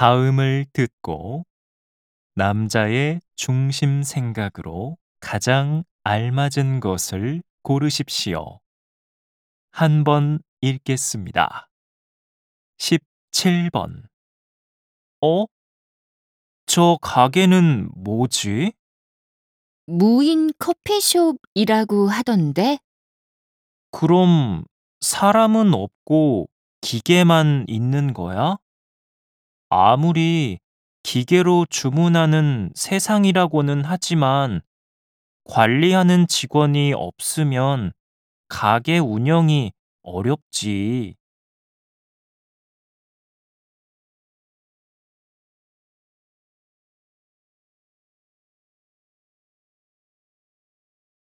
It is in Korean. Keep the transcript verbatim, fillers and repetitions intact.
다음을 듣고 남자의 중심 생각으로 가장 알맞은 것을 고르십시오. 한 번 읽겠습니다. 십칠 번. 어? 저 가게는 뭐지? 무인 커피숍이라고 하던데? 그럼 사람은 없고 기계만 있는 거야? 아무리 기계로 주문하는 세상이라고는 하지만 관리하는 직원이 없으면 가게 운영이 어렵지.